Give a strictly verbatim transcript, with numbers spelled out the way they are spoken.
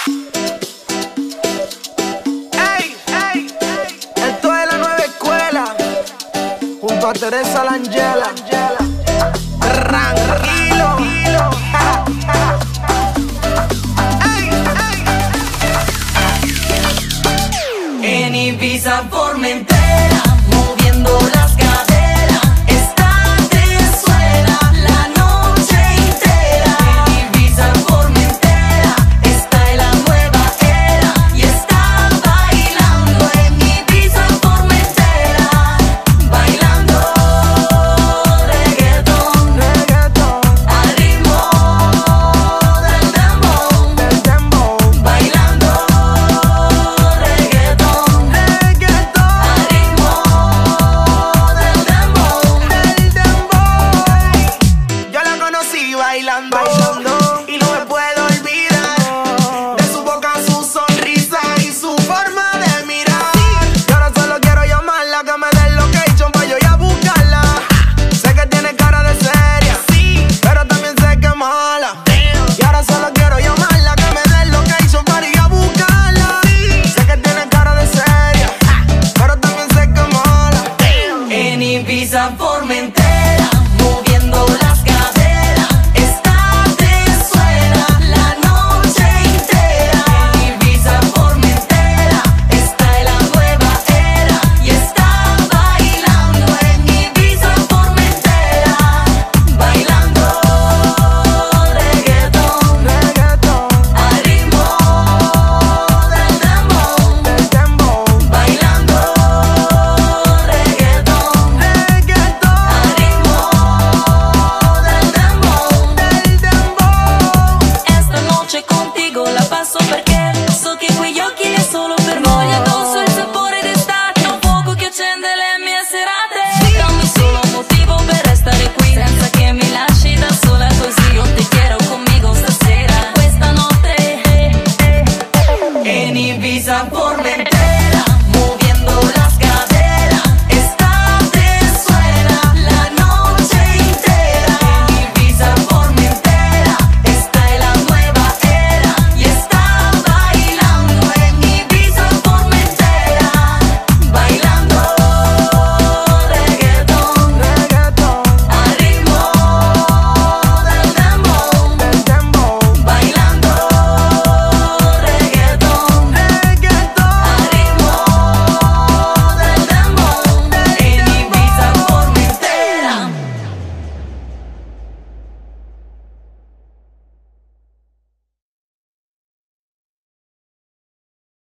Ey, ey, esto es la nueva escuela, junto a Teresa Langella. Tranquilo. Ey, ey. En Ibiza, Formentera, moviendo las caderas, esta te suena la noche entera. En Ibiza, Formentera, esta es la nueva era y está bailando en Ibiza, Formentera, bailando reggaetón, Reggaetón, al ritmo del dembow, del dembow, bailando reggaetón. reggaetón, Al ritmo del dembow, del dembow. Yo la conocí bailando, bailando, y no me puedo olvidar de su boca, su sonrisa y su forma de mirar. Y ahora solo quiero llamarla, que me dé el location pa' yo ir a buscarla. Sé que tiene cara de seria, sí, pero también sé que es mala. Y ahora solo quiero llamarla, que me dé el location para ir a buscarla. Sé que tiene cara de seria, pero también sé que es mala. en Ibiza, Formentera, moviendo las caderas, esta te suena la noche entera. En Ibiza, Formentera, esta es la nueva era y está bailando en Ibiza, Formentera, bailando reggaetón, Reggaetón, al ritmo del dembow, del dembow, bailando reggaetón, reggaetón, al ritmo del dembow. del dembow. Esta noche contigo la paso perfecto.